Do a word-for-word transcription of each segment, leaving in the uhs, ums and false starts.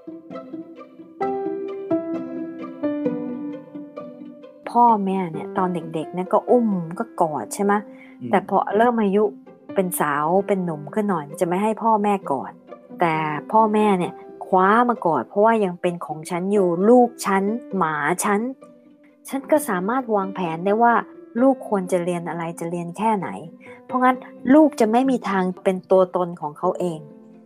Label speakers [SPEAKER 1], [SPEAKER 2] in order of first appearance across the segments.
[SPEAKER 1] พ่อแม่เนี่ยตอนเด็กๆเนี่ยก็อุ้มก็กอดใช่ไหมแต่พอเริ่มอายุเป็นสาวเป็นหนุ่มขึ้นหน่อยจะไม่ให้พ่อแม่กอดแต่พ่อแม่เนี่ยคว้ามากอดเพราะว่ายังเป็นของฉันอยู่ลูกฉันหมาฉันฉันก็สามารถวางแผนได้ว่าลูกควรจะเรียนอะไรจะเรียนแค่ไหนเพราะงั้นลูกจะไม่มีทางเป็นตัวตนของเขาเอง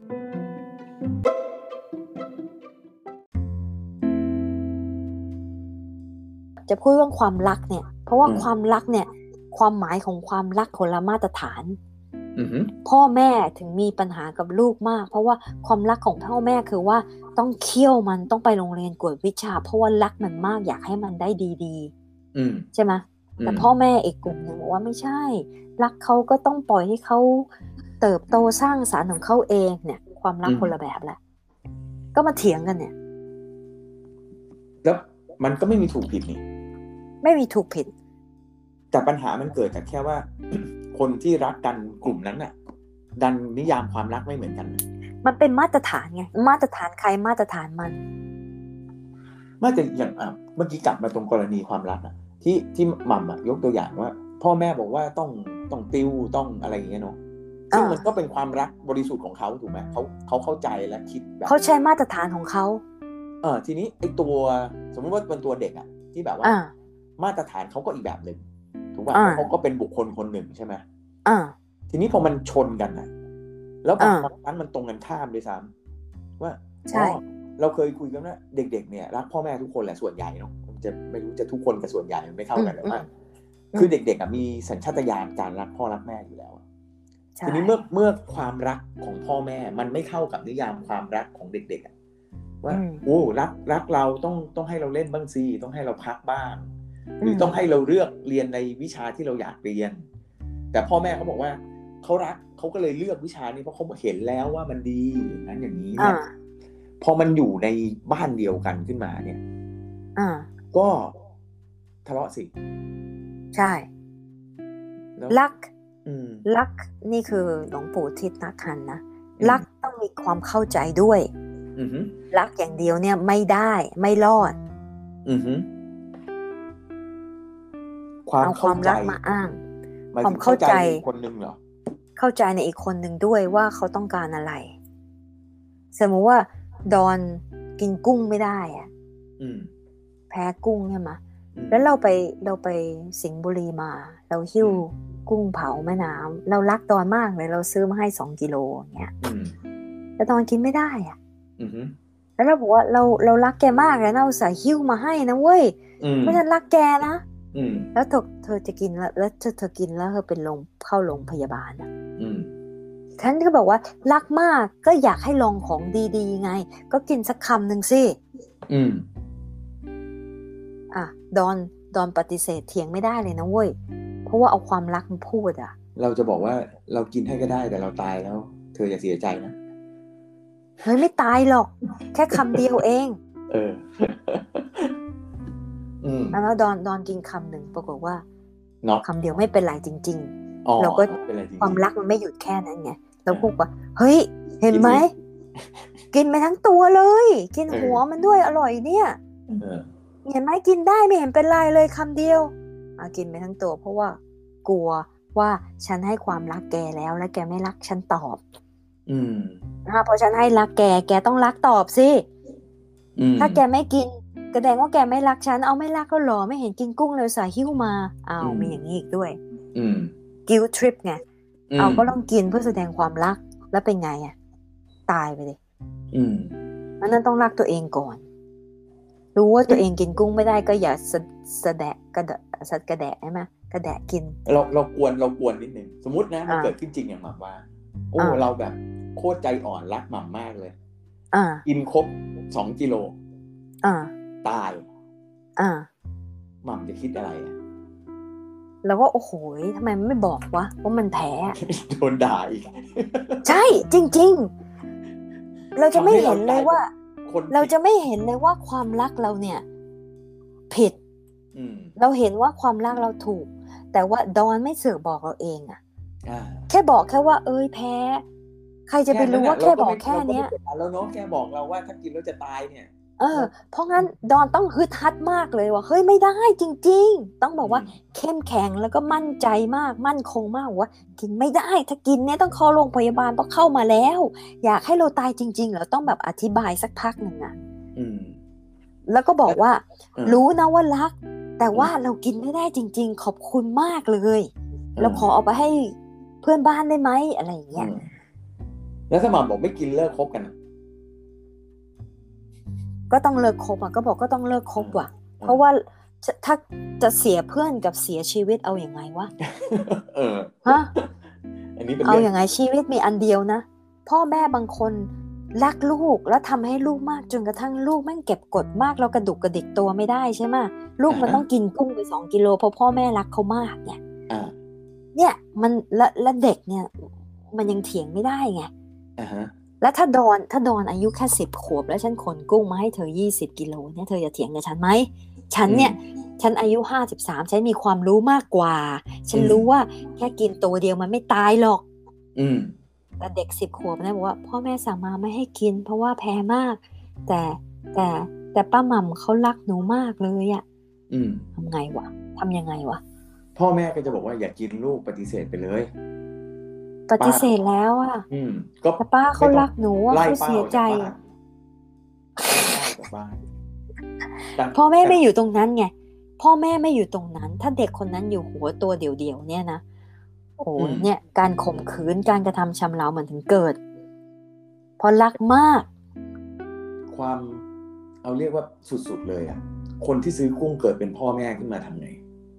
[SPEAKER 1] จะพูดเรื่องความรักเนี่ยเพราะว่าความรักเนี่ยความหมายของความรักคนละมาตรฐานพ่อแม่ถึงมีปัญหากับลูกมากเพราะว่าความรักของพ่อแม่คือว่าต้องเคี่ยวมันต้องไปโรงเรียนกวดวิชาเพราะว่ารักมันมากอยากให้มันได้ดีๆใช่ไหมแต่พ่อแม่อีกกลุ่มหนึ่งบอกว่าไม่ใช่รักเขาก็ต้องปล่อยให้เขาเติบโตสร้างสรรค์ของเขาเองเนี่ยความรักคนละแบบแหละก็มาเถียงกันเนี่ย
[SPEAKER 2] แล้วมันก็ไม่มีถูกผิดนี่
[SPEAKER 1] ไม่มีถูกผิด
[SPEAKER 2] แต่ปัญหามันเกิดจากแค่ว่า คนที่รักกันกลุ่มนั้นน่ะดันนิยามความรักไม่เหมือนกัน
[SPEAKER 1] มันเป็นมาตรฐานไงมาตรฐานใครมาตรฐานมัน
[SPEAKER 2] มาแต่อย่างอ่ะเมื่อกี้กลับมาตรงกรณีความรักอ่ะที่ที่หม่ำอ่ะยกตัวอย่างว่าพ่อแม่บอกว่าต้องต้องติวต้องอะไรอย่างเงี้ยเนาะซึ่งมันก็เป็นความรักบริสุทธิ์ของเขาถูกไหมเขาเขาเข้าใจและคิดแบบ
[SPEAKER 1] เขาใช้มาตรฐานของเขา
[SPEAKER 2] เออทีนี้ไอ้ตัวสมมติว่าเป็นตัวเด็กอ่ะที่แบบว่ามาตรฐานเขาก็อีกแบบหนึ่งถูกป่ะเขาก็เป็นบุคคลคนหนึ่งใช่ไหมทีนี้พอมันชนกันนะแล้วบางครั้งมันตรงกันข้ามด้วยซ้ำว่าอ๋อเราเคยคุยกันว่าเด็กๆเนี่ยรักพ่อแม่ทุกคนแหละส่วนใหญ่เนาะผมจะไม่รู้จะทุกคนกับส่วนใหญ่ไม่เข้ากันหรือว่าคือเด็กๆอ่ะมีสัญชาตญาณการรักพ่อรักแม่อยู่แล้วทีนี้เมื่อเมื่อความรักของพ่อแม่มันไม่เข้ากับนิยามความรักของเด็กๆว่าโอ้รักรักเราต้องต้องให้เราเล่นบ้างสิต้องให้เราพักบ้างหรือต้องให้เราเลือกเรียนในวิชาที่เราอยากเรียนแต่พ่อแม่เขาบอกว่าเขารักเขาก็เลยเลือกวิชานี้เพราะเขาเห็นแล้วว่ามันดีนั้นอย่างนี้เนี่ยพอมันอยู่ในบ้านเดียวกันขึ้นมาเนี่ยก็ทะเลาะสิ
[SPEAKER 1] ใช่รักรักนี่คือหลวงปู่ทิศนักขันนะรักต้องมีความเข้าใจด้วยรักอย่างเดียวเนี่ยไม่ได้ไม่รอด
[SPEAKER 2] ความ
[SPEAKER 1] ความรักมาอ้างความเข้าใจ
[SPEAKER 2] คนนึงเหรอ
[SPEAKER 1] เข้าใจในอีกคนหนึ่งด้วยว่าเขาต้องการอะไรสมมติว่าดอนกินกุ้งไม่ได้อ่ะแพ้กุ้งใช่ไหมแล้วเราไปเราไปสิงห์บุรีมาเราหิ้วกุ้งเผาแม่น้ำเรารักดอนมากเลยเราซื้อมาให้สองกิโลอย่างเงี้ยแต่ดอนกินไม่ได้อ่ะแล้วเราบอกว่าเราเรารักแกมากเลยนะเราใส่หิ้วมาให้นะเว้ยเพราะฉันรักแกนะแล้วเธอเธอจะกินแล้วแล้วเธอเธอกินแล้วเธอเป็นลงเข้าโรงพยาบาลอ่ะฉันก็บอกว่ารักมากก็อยากให้ลองของดีๆไงก็กินสักคำหนึ่งสิอืมอ่ะดอนดอนปฏิเสธเถียงไม่ได้เลยนะเว้ยเพราะว่าเอาความรักมาพูดอ่ะ
[SPEAKER 2] เราจะบอกว่าเรากินให้ก็ได้แต่เราตายแล้วเธออย่าเสียใจนะ
[SPEAKER 1] เฮ้ยไม่ตายหรอกแค่คำเดียวเอง
[SPEAKER 2] เออ
[SPEAKER 1] แล้วดอนดอนกินคำหนึ่งปรากฏว่าคำเดียวไม่เป็นไรจริงๆเราก็ความรักมันไม่หยุดแค่นั้นไงเราพูดว่าเฮ้ยเห็นไหมกินไปทั้งตัวเลยกินหัวมันด้วยอร่อยเนี่ยเห็นไหมกินได้ไม่เห็นเป็นไรเลยคำเดียวอ่ะกินไปทั้งตัวเพราะว่ากลัวว่าฉันให้ความรักแกแล้วและแกไม่รักฉันตอบอืมนะคะพอฉันให้รักแกแกต้องรักตอบสิถ้าแกไม่กินแสดงว่าแกไม่รักฉันเอาไม่รักก็หรอไม่เห็นกินกุ้งเลยสายหิ้วมาเอามีอย่างนี้อีกด้วยguilt trip ไงเอาก็ต้องกินเพื่อแสดงความรักแล้วเป็นไงอ่ะตายไปเลยเพราะนั้นต้องรักตัวเองก่อนรู้ว่าตัวเองกินกุ้งไม่ได้ก็อย่าสะแดะกระดะสัดกระแดะใช่ไหมกระแดะกิน
[SPEAKER 2] เราเรากวนเรากวนนิดนึงสมมตินะมันเกิดขึ้นจริงอย่างหม่ำว่าโอ้เราแบบโคตรใจอ่อนรักหม่ำมากเลยกินครบสองกิโลตายหม่ำจะคิดอะไรอ่ะ
[SPEAKER 1] แล้วก็โอ้โหทำไมไม่บอกวะว่ามันแพ้
[SPEAKER 2] โดนด่าอีก
[SPEAKER 1] ใช่จริงๆเราจะไม่เห็นเลยว่าเราจะไม่เห็นเลยว่าความรักเราเนี่ยผิดเราเห็นว่าความรักเราถูกแต่ว่าดอนไม่เสือกบอกเราเองอะแค่บอกแค่ว่าเอ้ยแพ้ใครจะไปรู้ว่าแค่บอกแค่เนี้ย
[SPEAKER 2] แล้วเนาะแค่บอกเราว่าถ้ากินแล้วจะตายเนี่ย
[SPEAKER 1] เออเพราะงั้นดอนต้องฮึดฮัดมากเลยว่าเฮ้ยไม่ได้จริงๆต้องบอกว่าเข้มแข็งแล้วก็มั่นใจมากมั่นคงมากว่ากินไม่ได้ถ้ากินเนี่ยต้องเข้าโรงพยาบาลต้องเข้ามาแล้วอยากให้เราตายจริงๆเหรอต้องแบบอธิบายสักพักหนึ่งอ่ะแล้วก็บอกว่ารู้นะว่ารักแต่ว่าเรากินไม่ได้จริงๆขอบคุณมากเลยเราขอเอาไปให้เพื่อนบ้านได้ไหมอะไรอย่างเงี้ย
[SPEAKER 2] แล้วถ้าหม่ำบอกไม่กินเลิกคบกัน
[SPEAKER 1] ก็ต้องเลิกคบอ่ะก็บอกก็ต้องเลิกคบว่ะเพราะว่าถ้าจะเสียเพื่อนกับเสียชีวิตเอาอย่างไงวะ
[SPEAKER 2] เออ
[SPEAKER 1] ฮะอันนี้เป็นเอาอย่างไงชีวิตมีอันเดียวนะพ่อแม่บางคนรักลูกแล้วทำให้ลูกมากจนกระทั่งลูกแม่งเก็บกดมากแล้วกระดุกกระดิกตัวไม่ได้ใช่ไหมลูกมันต้องกินกุ้งไปสองกิโลเพราะพ่อแม่รักเขามากเนี่ยเนี่ยมันและและเด็กเนี่ยมันยังเถียงไม่ได้ไงแล้วถ้าดอนถ้าดอนอายุแค่สิบขวบแล้วฉันขนกุ้งมาให้เธอยี่สิบกิโลเนี่ยเธอจะเถียงกับฉันไหมฉันเนี่ยฉันอายุห้าสิบสามฉันมีความรู้มากกว่าฉันรู้ว่าแค่กินตัวเดียวมันไม่ตายหรอก
[SPEAKER 2] อืม
[SPEAKER 1] แต่เด็กสิบขวบนะบอกว่าพ่อแม่สั่งมาไม่ให้กินเพราะว่าแพ้มากแต่แต่แต่ป้าหม่ำเขารักหนูมากเลยอ่ะ
[SPEAKER 2] อืม
[SPEAKER 1] ทำไงวะทำยังไงวะ
[SPEAKER 2] พ่อแม่ก็จะบอกว่าอย่ากินลูกปฏิเสธไปเลย
[SPEAKER 1] ปฏิเสธแล้วอ่ะแต่ป้าเขารักหนูว่าเขาเสียใจพ่อแม่ไม่อยู่ตรงนั้นไงพ่อแม่ไม่อยู่ตรงนั้นถ้าเด็กคนนั้นอยู่หัวตัวเดี่ยวๆเนี่ยนะโอ้เนี่ยการข่มขืนการกระทำชำเราเหมือนถึงเกิดเพราะรักมาก
[SPEAKER 2] ความเอาเรียกว่าสุดๆเลยอ่ะคนที่ซื้อกุ้งเกิดเป็นพ่อแม่ขึ้นมาทำไง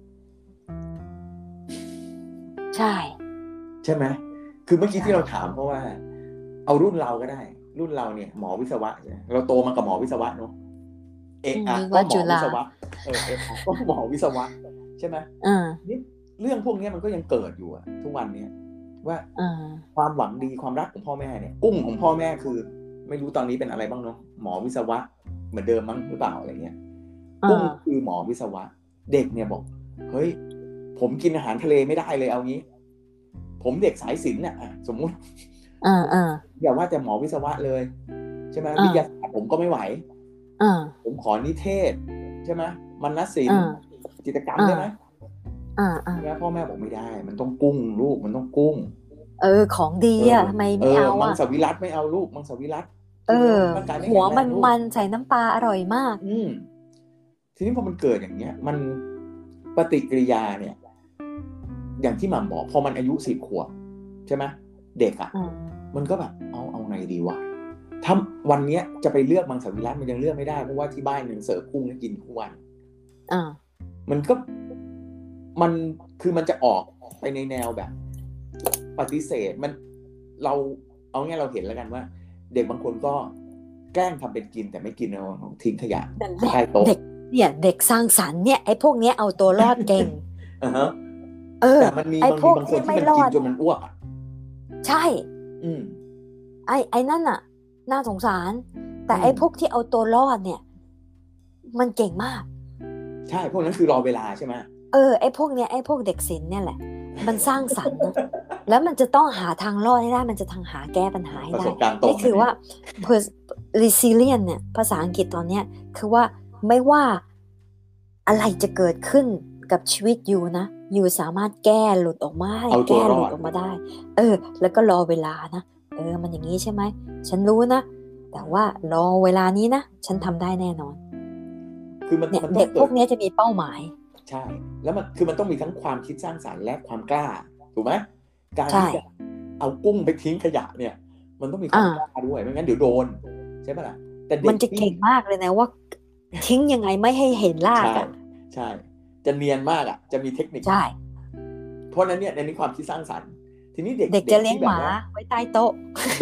[SPEAKER 1] ใช่
[SPEAKER 2] ใช่ไหมคือเมื่อกี้ที่เราถามเพราะว่าเอารุ่นเราก็ได้รุ่นเราเนี่ยหมอวิศวะเราโตมากับหมอวิศวะเนาะเอกอ่ะก็หมอวิศวะเออเอกอ่ะก็หมอวิศวะใช่ไหม
[SPEAKER 1] อ่า
[SPEAKER 2] นี่เรื่องพวกนี้มันก็ยังเกิดอยู่อะทุกวันนี้ว่าความหวังดีความรักของพ่อแม่เนี่ยกุ้งของพ่อแม่คือไม่รู้ตอนนี้เป็นอะไรบ้างเนาะหมอวิศวะเหมือนเดิมมั้งหรือเปล่าอะไรเงี้ยกุ้งคือหมอวิศวะเด็กเนี่ยบอกเฮ้ยผมกินอาหารทะเลไม่ได้เลยเอางี้ผมเด็กสายศิลป์เนี่ยสมมุติ
[SPEAKER 1] อ่าอ่า
[SPEAKER 2] อย่าว่าแต่หมอวิศวะเลยใช่ไหมวิทยาศาสตร์ผมก็ไม่ไหว
[SPEAKER 1] อ่า
[SPEAKER 2] ผมขอนิเทศใช่ไหมมนศิลป์จิตรกรรมได้ไหม
[SPEAKER 1] อ่าอ่า
[SPEAKER 2] แล้วพ่อแม่บอกไม่ได้มันต้องกุ้งลูกมันต้องกุ้ง
[SPEAKER 1] เออของดีอ่ะทำไมไม่เอา
[SPEAKER 2] อ่ะมังสวิรัติไม่เอาลูกมังสวิรัติ
[SPEAKER 1] เออหัวมันมันใส่น้ำปลาอร่อยมาก
[SPEAKER 2] อืมทีนี้พอมันเกิดอย่างเงี้ยมันปฏิกิริยาเนี่ยอย่างที่หม่ำบอกพอมันอายุสิบขวบใช่ไหมเด็กอ่ะมันก็แบบเอาเอาไงดีวะถ้าวันนี้จะไปเลือกมังสวิรัติมันยังเลือกไม่ได้เพราะว่าที่บ้านยังเสิร์ฟกุ้งให้กินทุกวัน
[SPEAKER 1] อ่า
[SPEAKER 2] มันก็มันคือมันจะออกไปในแนวแบบปฏิเสธมันเราเอาง่ายเราเห็นแล้วกันว่าเด็กบางคนก็แกล้งทำเป็นกินแต่ไม่กินเอาทิ้งขยะใต้โต๊ะ
[SPEAKER 1] เด็กเนี่ยเด็กสร้างสรรค์เนี่ยไอ้พวกเนี้ยเอาตัวรอดเก่ง
[SPEAKER 2] อ่าฮะแต่มันมีบางบางคนที่มันกินจนมันอ้วกอ่ะ
[SPEAKER 1] ใช่
[SPEAKER 2] อืม
[SPEAKER 1] ไอ้ไอ้นั่นน่ะน่าสงสารแต่ไอ้พวกที่เอาตัวรอดเนี่ยมันเก่งมาก
[SPEAKER 2] ใช่พวกนั้นคือรอเวลาใช่ไหม
[SPEAKER 1] เออไอ้พวกเนี้ยไอ้พวกเด็กศิลป์เนี่ยแหละมันสร้างสรรค์นะแล้วมันจะต้องหาทางรอดให้ได้มันจะทางหาแก้ปัญหาให้ได้นี่คือว่า resilient เนี่ยภาษาอังกฤษตอนเนี้ยคือว่าไม่ว่าอะไรจะเกิดขึ้นกับชีวิตอยู่นะอยู่สามารถแก้หลุดออกมาแก้หลุดออกมาได้เออแล้วก็รอเวลานะเออมันอย่างนี้ใช่ไหมฉันรู้นะแต่ว่ารอเวลานี้นะฉันทำได้แน่นอน
[SPEAKER 2] คือมัน
[SPEAKER 1] เด็กพวกนี้จะมีเป้าหมาย
[SPEAKER 2] ใช่แล้วมันคือมันต้องมีทั้งความคิดสร้างสรรค์และความกล้าถูกไหมการที่จะเอากุ้งไปทิ้งขยะเนี่ยมันต้องมีความกล้าด้วยไม่งั้นเดี๋ยวโดนใช่ไหมล่ะแต่เด็ก
[SPEAKER 1] มันจะเก่งมากเลยนะว่าทิ้งยังไงไม่ให้เห็นลากอ่ะ
[SPEAKER 2] ใช่จะเนียนมากอ่ะจะมีเทคนิค
[SPEAKER 1] ใช่
[SPEAKER 2] เพราะนั้นเนี่ยในนี้ความคิดสร้างสรรค์ทีนี้เด็ก
[SPEAKER 1] เด็กจะเลี้ยงหมาไว้ใต้โต๊ะ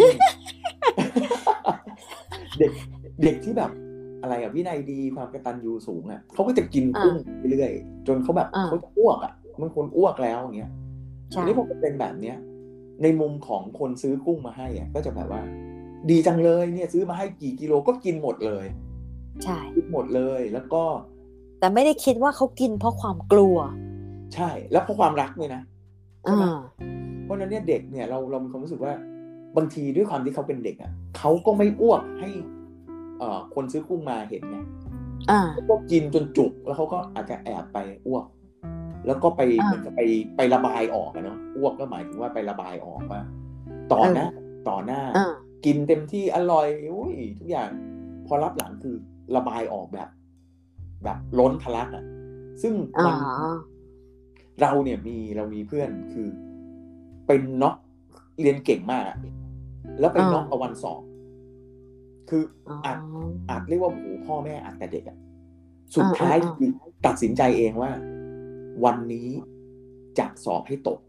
[SPEAKER 2] เด็กเด็กที่แบบอะไรอ่ะวินัยดีความกตัญญูสูงอ่ะเขาก็จะกินกุ้งเรื่อยๆจนเขาแบบเขาอ้วกอ่ะมันคนอ้วกแล้วอย่างเงี้ยทีนี้พอเป็นแบบเนี้ยในมุมของคนซื้อกุ้งมาให้อ่ะก็จะแบบว่าดีจังเลยเนี่ยซื้อมาให้กี่กิโลก็กินหมดเลย
[SPEAKER 1] ใช่
[SPEAKER 2] กินหมดเลยแล้วก็
[SPEAKER 1] แต่ไม่ได้คิดว่าเขากินเพราะความกลัว
[SPEAKER 2] ใช่แล้วเพราะความรักเลยนะเพราะนั้นเนี่ยเด็กเนี่ยเราเรามีความรู้สึกว่าบางทีด้วยความที่เขาเป็นเด็กอ่ะเขาก็ไม่อ้วกให้เอ่อคนซื้อกุ้งมาเห็นไง
[SPEAKER 1] อ่า
[SPEAKER 2] ก็กินจนจุกแล้วเขาก็อาจจะแอบไปอ้วกแล้วก็ไปเหมือนกับไปไประบายออกอะเนาะอ้วกก็หมายถึงว่าไประบายออกว่าต่อนะต่อหน้ากินเต็มที่อร่อยอุ้ยทุกอย่างพอรับหลังคือระบายออกแบบแบบล้นทะลักอ่ะซึ่งมันเราเนี่ยมีเรามีเพื่อนคือเป็นน็อกเรียนเก่งมากอ่ะแล้วไปน็อกเอาวันสอบคืออาจอาจเรียกว่าโอ้โหพ่อแม่อาจแต่เด็กอ่ะสุดท้ายคือตัดสินใจเองว่าวันนี้จะสอบให้ตก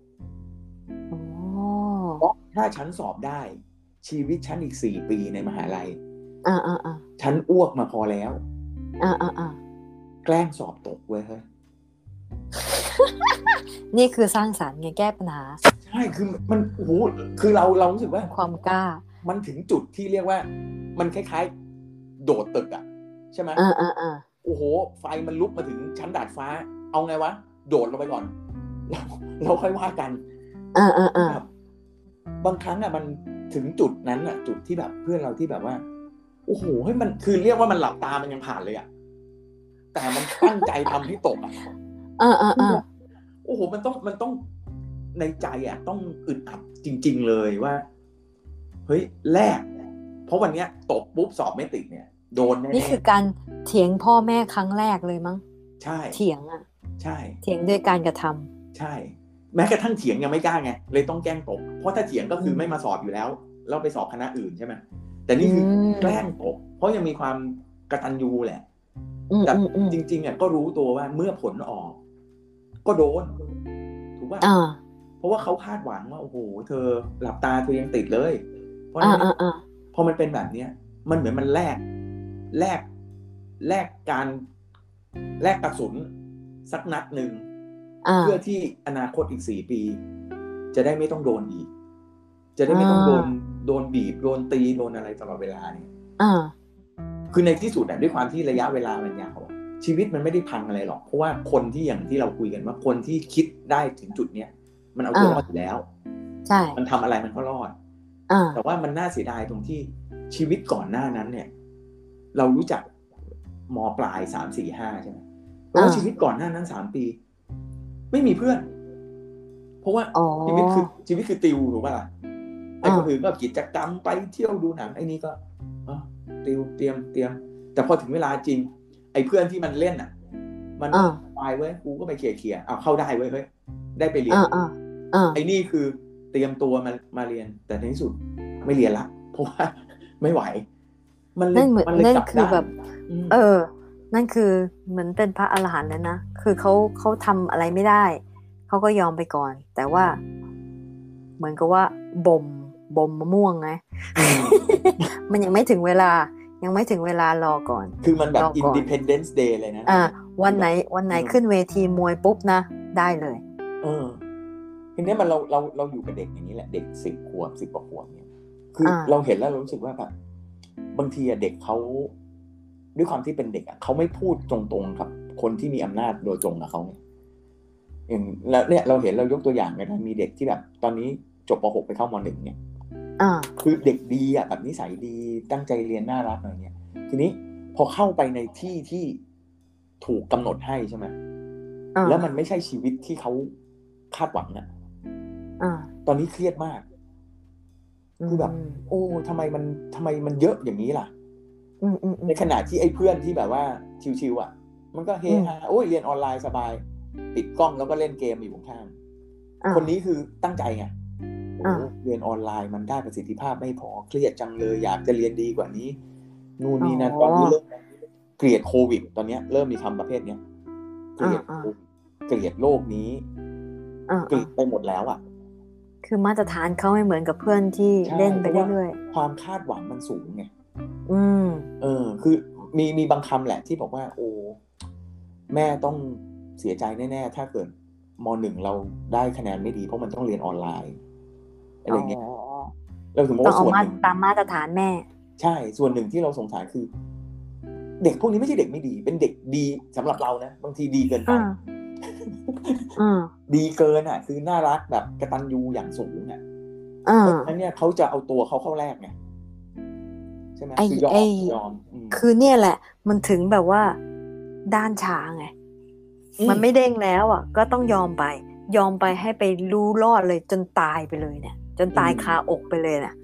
[SPEAKER 2] เพราะถ้าฉันสอบได้ชีวิตฉันอีกสี่ปีในมหาลัยฉันอ้วกมาพอแล้วแกล้งสอบตกเว้ยเฮ้ย
[SPEAKER 1] นี่คือสร้างสรรค์ไงแก้ปัญหา
[SPEAKER 2] ใช่คือมันโอ้โหคือเราเรารู้สึกว่า
[SPEAKER 1] ความกล้า
[SPEAKER 2] มันถึงจุดที่เรียกว่ามันคล้ายๆโดดตึกอ่ะใช่ไหม
[SPEAKER 1] อ่าอ่าอ่า
[SPEAKER 2] โอ้โหไฟมันลุกมาถึงชั้นดาดฟ้าเอาไงวะโดดลงไปก่อนเราเราค่อยว่ากัน
[SPEAKER 1] อ่าอ่าอ่า
[SPEAKER 2] บางครั้งอ่ะมันถึงจุดนั้นอ่ะจุดที่แบบเพื่อนเราที่แบบว่าโอ้โหให้มันคือเรียกว่ามันหลับตามันยังผ่านเลยอ่ะแต่มันตั้งใจทำให้ตกอ่ะ
[SPEAKER 1] อ่าอ่าอ่า
[SPEAKER 2] โอ้โหมันต้องมันต้องในใจอ่ะต้องอึดอัดจริงๆเลยว่าเฮ้ยแลกเพราะวันเนี้ยตกปุ๊บสอบไม่ติดเนี่ยโดนแน่ๆ
[SPEAKER 1] นี่คือการเถียงพ่อแม่ครั้งแรกเลยมั้ง
[SPEAKER 2] ใช่
[SPEAKER 1] เถียงอ่ะ
[SPEAKER 2] ใช่
[SPEAKER 1] เถียงด้วยการกระทำ
[SPEAKER 2] ใช่แม้กระทั่งเถียงยังไม่กล้าไงเลยต้องแกล้งตกเพราะถ้าเถียงก็คือไม่มาสอบอยู่แล้วแล้วไปสอบคณะอื่นใช่ไหมแต่นี่คือแกล้งตกเพราะยังมีความกตัญญูแหละแต่จริงๆอ่ะก็รู้ตัวว่าเมื่อผลออกก็โดนถูกป่ะเพราะว่าเขาคาดหวังว่าโอ้โหเธอหลับตาเธอยังติดเลยเพราะฉะนั้นพอมันเป็นแบบนี้มันเหมือนมันแลกแลกแลกการแลกกระสุนสักนัดหนึ่งเพื่อที่อนาคตอีกสี่ปีจะได้ไม่ต้องโดนอีกจะได้ไม่ต้องโดนโดนบีบโดนตีโดนอะไรตลอดเวลาเนี่ยคือในที่สุดด้วยความที่ระยะเวลามันยาวชีวิตมันไม่ได้พังอะไรหรอกเพราะว่าคนที่อย่างที่เราคุยกันว่าคนที่คิดได้ถึงจุดเนี้ยมันเอาตัวรอดอยู่แล้ว
[SPEAKER 1] ใช่
[SPEAKER 2] มันทำอะไรมันก็รอดแต่ว่ามันน่าเสียดายตรงที่ชีวิตก่อนหน้านั้นเนี่ยเรารู้จักม.ปลายสาม สี่ ห้าใช่ไหมเพราะว่าชีวิตก่อนหน้านั้นสามปีไม่มีเพื่อนเพราะว่าชีวิตคือชีวิตคือติวถูกป่ะล่ะไอ้คนอื่นก็กิจกรรมไปเที่ยวดูหนังไอ้นี่ก็ติวเตรียมเตรียมแต่พอถึงเวลาจริงไอ้เพื่อนที่มันเล่นอ่ะมันไปเว้ยกูก็ไปเคลียร์เคลียร์เอาเข้าได้เว้ยเฮ้ยได้ไปเรียนไอ้นี่คือเตรียมตัวมามาเรียนแต่ในที่สุดไม่เรียนละเพราะว่าไม่ไหว
[SPEAKER 1] มันนั่นเหมือนนั่นคือแบบเออนั่นคือเหมือนเป็นพระอรหันต์แล้วนะคือเขาเขาทำอะไรไม่ได้เขาก็ยอมไปก่อนแต่ว่าเหมือนกับว่าบ่มบ่มมะม่วงไง มันยังไม่ถึงเวลายังไม่ถึงเวลารอก่อน
[SPEAKER 2] คือมันแบบ Independence Day เลยนะ
[SPEAKER 1] อ่าวันไหนวันไหนขึ้นเวทีมวยปุ๊บนะได้เลย
[SPEAKER 2] เออทีนี้มันเราเราเราอยู่กับเด็กอย่างนี้แหละเด็กสิบขวบสิบกว่าขวบเนี่ยคือเราเห็นแล้วเรารู้สึกว่าแบบบางทีอะเด็กเขาด้วยความที่เป็นเด็กอะเขาไม่พูดตรงๆกับคนที่มีอำนาจโดยตรงกับเขาอย่างแล้วเนี่ยเราเห็นเรายกตัวอย่างกันนะมีเด็กที่แบบตอนนี้จบป.หกไปเข้าม.หนึ่งเนี่ยคือเด็กดีอ่ะแบบนิสัยดีตั้งใจเรียนน่ารักอะไรเงี้ยทีนี้พอเข้าไปในที่ที่ถูกกำหนดให้ใช่ไหมแล้วมันไม่ใช่ชีวิตที่เขาคาดหวังอ่ะตอนนี้เครียดมากคือแบบโอ้ทำไมมันทำไมมันเยอะอย่างนี้ล่ะในขณะที่ไอ้เพื่อนที่แบบว่าชิวๆอ่ะมันก็เฮฮาโอ้ยเรียนออนไลน์สบายปิดกล้องแล้วก็เล่นเกมอยู่ข้างคนนี้คือตั้งใจไงเรียนออนไลน์มันได้ประสิทธิภาพไม่พอเครียดจังเลยอยากจะเรียนดีกว่านี้นู่นนี่นั่นตอนนี้เริ่มเกลียดโควิดตอนนี้เริ่มมีคำประเภทนี้เกลียดเกลียดโลกนี้เกลียดไปหมดแล้วอ่ะ
[SPEAKER 1] คือมาตรฐานเขาไม่เหมือนกับเพื่อนที่เล่นไปเรื่อย
[SPEAKER 2] ๆความคาดหวังมันสูงไง
[SPEAKER 1] อืม
[SPEAKER 2] เออคือมีมีบางคำแหละที่บอกว่าโอ้แม่ต้องเสียใจแน่ๆถ้าเกิดม.หนึ่งเราได้คะแนนไม่ดีเพราะมันต้องเรียนออนไลน์อะไรเงี้ยเราถึงบอกว่าส่วนหนึ่ง
[SPEAKER 1] ตามมาตรฐานแม่
[SPEAKER 2] ใช่ส่วนหนึ่งที่เราสงสารคือเด็กพวกนี้ไม่ใช่เด็กไม่ดีเป็นเด็กดีสำหรับเรานะบางทีดีเกินไปดีเกินอ่ะคือน่ารักแบบกตัญญูอย่างสูงอ่ะเพราะฉะนั้นเนี่ยเขาจะเอาตัวเขาเข้าแรกไงใช่ไหมคือยอมยอม
[SPEAKER 1] คือเนี่ยแหละมันถึงแบบว่าด้านช้าไงมันไม่เด้งแล้วอ่ะก็ต้องยอมไปยอมไปให้ไปรู้รอดเลยจนตายไปเลยเนี่ยจนตายคาอกไปเลยเนี่ย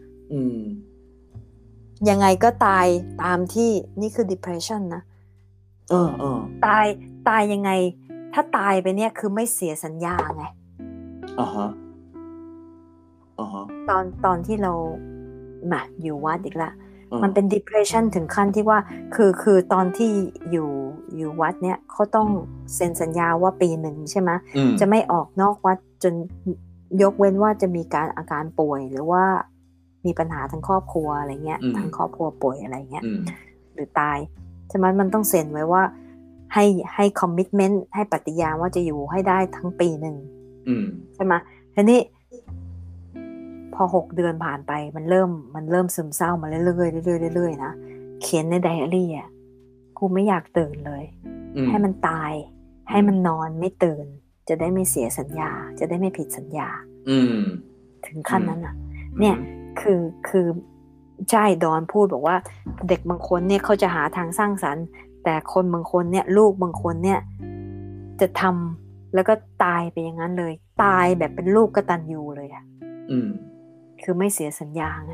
[SPEAKER 1] ยังไงก็ตายตามที่นี่คือ depression นะ
[SPEAKER 2] เออเออ
[SPEAKER 1] ตายตายยังไงถ้าตายไปเนี่ยคือไม่เสียสัญญาไง
[SPEAKER 2] อ่าฮะอ่าฮะ
[SPEAKER 1] ตอนตอนที่เรามาอยู่วัดอีกละมันเป็น depression ถึงขั้นที่ว่าคือคือตอนที่อยู่อยู่วัดเนี่ยเขาต้องเซ็นสัญญาว่าปีหนึ่งใช่ไหมจะไม่ออกนอกวัดจนยกเว้นว่าจะมีการอาการป่วยหรือว่ามีปัญหาทางครอบครัวอะไรเงี้ยทางครอบครัวป่วยอะไรเงี้ยหรือตายใช่ไหมมันต้องเซ็นไว้ว่าให้ให้ commitment ให้ปฏิญาณว่าจะอยู่ให้ได้ทั้งปีหนึ่งใช่ไหมทีนี้พอหกเดือนผ่านไปมันเริ่มมันเริ่มซึมเศร้ามาเรื่อยๆเรื่อยๆเรื่อยๆนะเขียนในไดอารี่อ่ะกูไม่อยากตื่นเลยให้มันตายให้มันนอนไม่ตื่นจะได้ไม่เสียสัญญาจะได้ไม่ผิดสัญญาถึงขั้นนั้นอ่ะเนี่ยคือคือใช่ดอนพูดบอกว่าเด็กบางคนเนี่ยเขาจะหาทางสร้างสรรค์แต่คนบางคนเนี่ยลูกบางคนเนี่ยจะทำแล้วก็ตายไปอย่างนั้นเลยตายแบบเป็นลูกกตัญญูเลยอ่ะคือไม่เสียสัญญาไง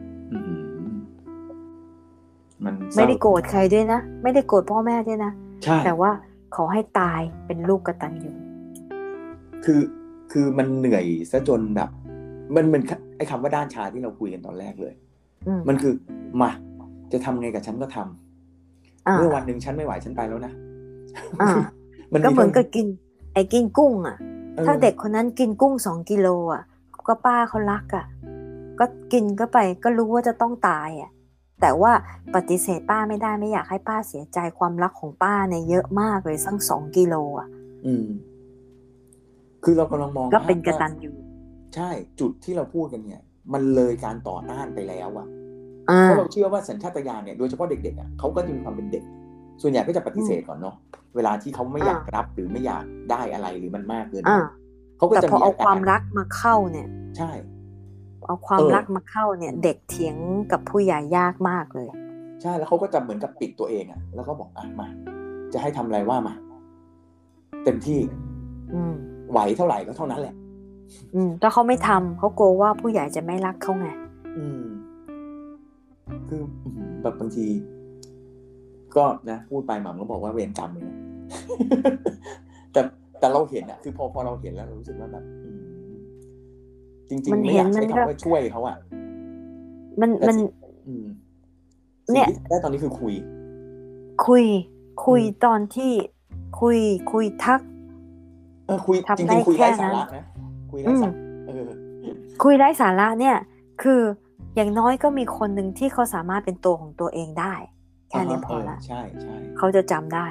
[SPEAKER 2] มัน
[SPEAKER 1] ไม่ได้โกรธใครด้วยนะไม่ได้โกรธพ่อแม่ด้วยนะแต่ว่าขอให้ตายเป็นลูกกตัญญู
[SPEAKER 2] คือคือมันเหนื่อยซะจนแบบมันมันไอ้คำว่าด้านชาที่เราคุยกันตอนแรกเลยมันคือมาจะทำไงกับฉันก็ทำเมื่อวันหนึ่งฉันไม่ไหวฉันไปแล้วนะ
[SPEAKER 1] มันก็เหมือนกับกินไอ้กินกุ้งอ่ะถ้าเด็กคนนั้นกินกุ้งสองกิโลอ่ะก็ป้าเขารักอ่ะก็กินก็ไปก็รู้ว่าจะต้องตายอ่ะแต่ว่าปฏิเสธป้าไม่ได้ไม่อยากให้ป้าเสียใจความรักของป้าเนี่ยเยอะมากเลยสักสองกิโลอ่ะ
[SPEAKER 2] อืมคือเรากำลังมอง
[SPEAKER 1] ก็เป็นกตัญญู
[SPEAKER 2] ใช่จุดที่เราพูดกันเนี่ยมันเลยการต่อต้านไปแล้วอ่ะเพราะเราเชื่อว่าสัญชาตญาณเนี่ยโดยเฉพาะเด็กๆอ่ะเขาก็จะมีความเป็นเด็กส่วนใหญ่ก็จะปฏิเสธก่อนเนาะเวลาที่เขาไม่อยากรับหรือไม่อยากได้อะไรหรือมันมากเกินเขาก็จะ
[SPEAKER 1] แต่พอเอาความรักมาเข้าเนี่ย
[SPEAKER 2] ใช่
[SPEAKER 1] เอาความรักมาเข้าเนี่ยเด็กเถียงกับผู้ใหญ่ยากมากเลย
[SPEAKER 2] ใช่แล้วเขาก็จะเหมือนกับปิดตัวเองอ่ะแล้วก็บอกอ่ะมาจะให้ทำอะไรว่ามาเต็มที่ไหวเท่าไหร่ก็เท่านั้นแหละ
[SPEAKER 1] อืมถ้าเขาไม่ทำเขากลัวว่าผู้ใหญ่จะไม่รักเขาไง
[SPEAKER 2] อืมคือแบบบางทีก็นะพูดไปหม่ำก็บอกว่าเวรกรรมเลยแต่แต่เราเห็นอ่ะคือพอพอเราเห็นแล้วเรารู้สึกว่าแบบจริงๆไม่อยากใช้คำว่าช่วยเขาอ่ะ
[SPEAKER 1] มันมัน
[SPEAKER 2] เนี่ยได้ตอนนี้คือคุย
[SPEAKER 1] คุยคุยตอนที่คุยคุยทัก
[SPEAKER 2] เออคุยจริงๆคุยไร้สาระนะคุยไร้สาระเออ
[SPEAKER 1] คุยไร้สาระเนี่ยคืออย่างน้อยก็มีคนหนึ่งที่เขาสามารถเป็นตัวของตัวเองได้แค่นี้พอละ
[SPEAKER 2] ใช่ใช่
[SPEAKER 1] เขาจะจำได้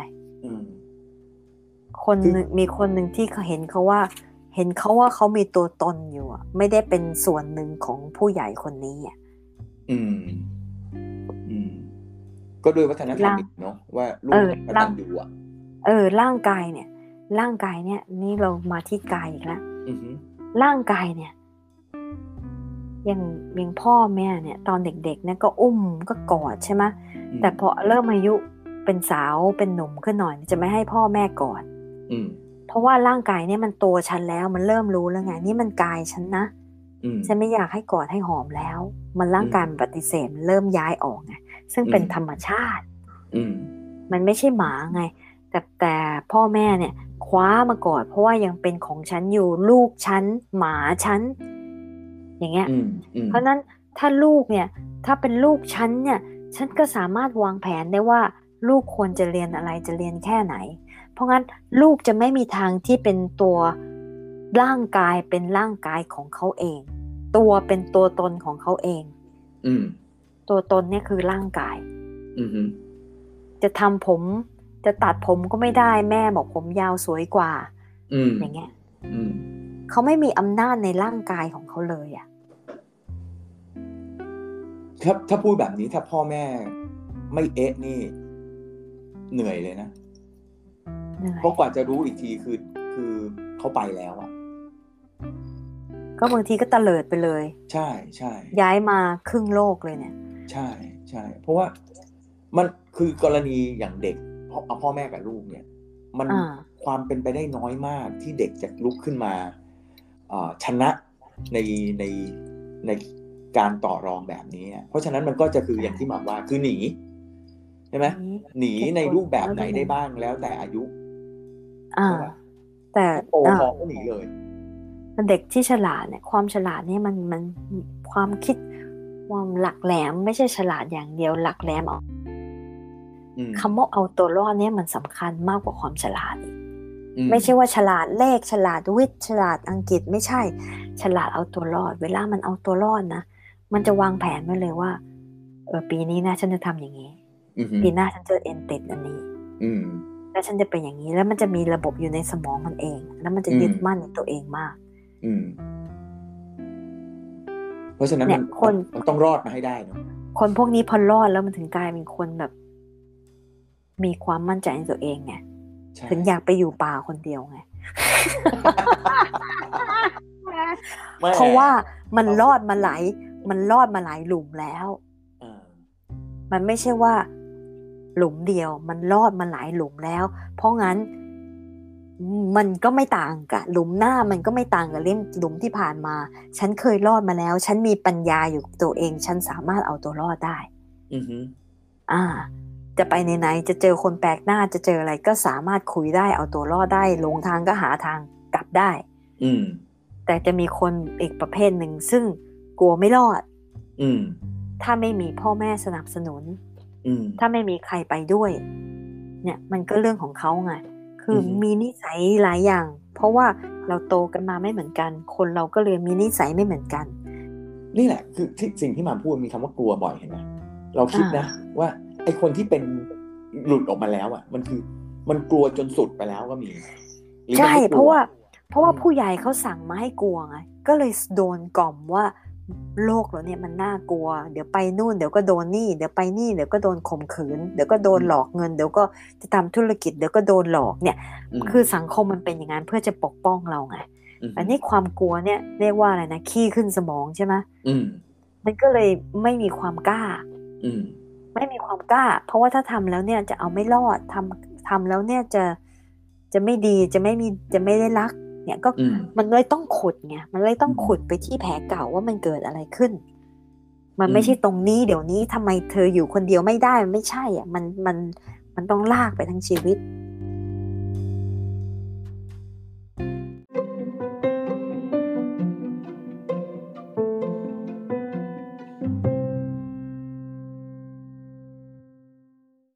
[SPEAKER 1] คนมีคนหนึ่งที่เขาเห็นเขาว่าเห็นเขาว่าเขามีตัวตนอยู่อ่ะไม่ได้เป็นส่วนหนึ่งของผู้ใหญ่คนนี้อ่ะ
[SPEAKER 2] อืมอืมก็ด้วยวัฒนธรรมเนาะว่าลูกกตัญญูอ่ะ
[SPEAKER 1] เออร่างกายเนี่ยร่างกายเนี่ยนี่เรามาที่กายอีกแล้วร่างกายเนี่ยอย่างอย่างพ่อแม่เนี่ยตอนเด็กๆเนี่ยก็อุ้มก็กอดใช่ไหมแต่พอเริ่มอายุเป็นสาวเป็นหนุ่มขึ้นหน่อยจะไม่ให้พ่อแม่กอดเพราะว่าร่างกายเนี่ยมันโตฉันแล้วมันเริ่มรู้แล้วไงนี่มันกายฉันนะฉันไม่อยากให้กอดให้หอมแล้วมันร่างกายมันปฏิเสธมันเริ่มย้ายออกไงซึ่งเป็นธรรมชาติมันไม่ใช่หมาไงแต่แต่พ่อแม่เนี่ยคว้ามากอดเพราะว่ายังเป็นของฉันอยู่ลูกฉันหมาฉันอย่างเงี้ยเพราะนั้นถ้าลูกเนี่ยถ้าเป็นลูกฉันเนี่ยฉันก็สามารถวางแผนได้ว่าลูกควรจะเรียนอะไรจะเรียนแค่ไหนเพราะงั้นลูกจะไม่มีทางที่เป็นตัวร่างกายเป็นร่างกายของเขาเองตัวเป็นตัวตนของเขาเองตัวตนเนี่ยคือร่างกายจะทำผมจะตัดผมก็ไม่ได้แม่บอกผมยาวสวยกว่าอย่างเงี้ยเขาไม่มีอำนาจในร่างกายของเขาเลยอ่ะ
[SPEAKER 2] ถ้าถ้าพูดแบบนี้ถ้าพ่อแม่ไม่เอ๊ะนี่เหนื่อยเลยนะเพราะกว่าจะรู้อีกทีคือคือเขาไปแล้วอ่ะ
[SPEAKER 1] ก็บางทีก็ตะเลิดไปเลย
[SPEAKER 2] ใช่ใช่
[SPEAKER 1] ย้ายมาครึ่งโลกเลยเนี่ย
[SPEAKER 2] ใช่ใช่เพราะว่ามันคือกรณีอย่างเด็กเอาพ่อแม่กับลูกเนี่ยมันความเป็นไปได้น้อยมากที่เด็กจะลุกขึ้นมาชนะในในในการต่อรองแบบนี้เพราะฉะนั้นมันก็จะคืออย่างที่หม่ำว่าคือหนีใช่ไหมหนีในรูปแบบไหนได้บ้างแล้วแต่อายุ
[SPEAKER 1] อ่าแต่
[SPEAKER 2] โตพอก็หนีเลย
[SPEAKER 1] เด็กที่ฉลาดเนี่ยความฉลาดเนี่ยมันมันความคิดความหลักแหลมไม่ใช่ฉลาดอย่างเดียวหลักแหลมเอาคำว่าเอาตัวรอดเนี่ยมันสำคัญมากกว่าความฉลาดอีกไม่ใช่ว่าฉลาดเลขฉลาดวิทย์ฉลาดอังกฤษไม่ใช่ฉลาดเอาตัวรอดเวลามันเอาตัวรอดนะมันจะวางแผนไว้เลยว่าเออปีนี้นะฉันจะทำอย่างนี้ปีหน้าฉันจะเอ็นติดอันนี้แล้วฉันจะเป็นอย่างนี้แล้วมันจะมีระบบอยู่ในสมองมันเองแล้วมันจะยึดมั่นในตัวเองมาก
[SPEAKER 2] เพราะฉะนั้นมันคนมันต้องรอดมาให้ได้เนาะ
[SPEAKER 1] คนพวกนี้พอรอดแล้วมันถึงกลายเป็นคนแบบมีความมั่นใจในตัวเองไงถึงอยากไปอยู่ป่าคนเดียวไง เพราะว่ามันรอดมาหลายมันรอดมาหลายหลุมแล้วมันไม่ใช่ว่าหลุมเดียวมันรอดมาหลายหลุมแล้วเพราะงั้นมันก็ไม่ต่างกับหลุมหน้ามันก็ไม่ต่างกับเล่มหลุมที่ผ่านมาฉันเคยรอดมาแล้วฉันมีปัญญาอยู่ตัวเองฉันสามารถเอาตัวรอดได้
[SPEAKER 2] อือฮึ
[SPEAKER 1] อ่าจะไปไหนๆจะเจอคนแปลกหน้าจะเจออะไรก็สามารถคุยได้เอาตัวรอดได้ลงทางก็หาทางกลับได้
[SPEAKER 2] อืม
[SPEAKER 1] แต่จะมีคนอีกประเภทหนึ่งซึ่งกลัวไม่รอด
[SPEAKER 2] อืม
[SPEAKER 1] ถ้าไม่มีพ่อแม่สนับสนุน
[SPEAKER 2] อืม
[SPEAKER 1] ถ้าไม่มีใครไปด้วยเนี่ยมันก็เรื่องของเขาไงคือมีนิสัยหลายอย่างเพราะว่าเราโตกันมาไม่เหมือนกันคนเราก็เลยมีนิสัยไม่เหมือนกัน
[SPEAKER 2] นี่แหละคือที่สิ่งที่มาพูดมีคำว่ากลัวบ่อยเห็นไหมเราคิดนะว่าไอ้คนที่เป็นหลุดออกมาแล้วอ่ะมันคือมันกลัวจนสุดไปแล้วก็มี
[SPEAKER 1] ใช่เพราะว่าเพราะว่าผู้ใหญ่เขาสั่งมาให้กลัวไงก็เลยโดนกล่อมว่าโลกเราเนี่ยมันน่ากลัวเดี๋ยวไปนู่นเดี๋ยวก็โดนนี่เดี๋ยวไปนี่เดี๋ยวก็โดนข่มขืนเดี๋ยวก็โดนหลอกเงินเดี๋ยวก็จะทำธุรกิจเดี๋ยวก็โดนหลอกเนี่ยคือสังคมมันเป็นอย่างนั้นเพื่อจะปกป้องเราไงอันนี้ความกลัวเนี่ยเรียกว่าอะไรนะขี้ขึ้นสมองใช่ไหมมันก็เลยไม่มีความกล้าไม่มีความกล้าเพราะว่าถ้าทำแล้วเนี่ยจะเอาไม่รอดทำทำแล้วเนี่ยจะจะไม่ดีจะไม่มีจะไม่ได้รักเนี่ยก็มันเลยต้องขุดไงมันเลยต้องขุดไปที่แผลเก่าว่ามันเกิดอะไรขึ้นมันไม่ใช่ตรงนี้เดี๋ยวนี้ทำไมเธออยู่คนเดียวไม่ได้มันไม่ใช่อ่ะมันมันมันต้องลากไปทั้งชีวิต